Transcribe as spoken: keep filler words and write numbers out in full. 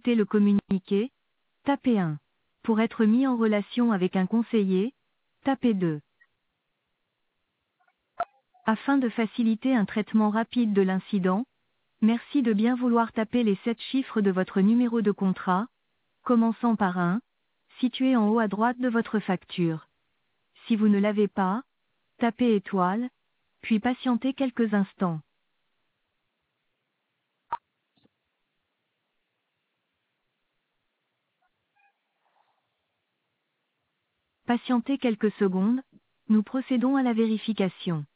écouter le communiqué, tapez un. Pour être mis en relation avec un conseiller, tapez deux. Afin de faciliter un traitement rapide de l'incident, merci de bien vouloir taper les sept chiffres de votre numéro de contrat, commençant par un, situé en haut à droite de votre facture. Si vous ne l'avez pas, tapez étoile, puis patientez quelques instants. Patientez quelques secondes, nous procédons à la vérification.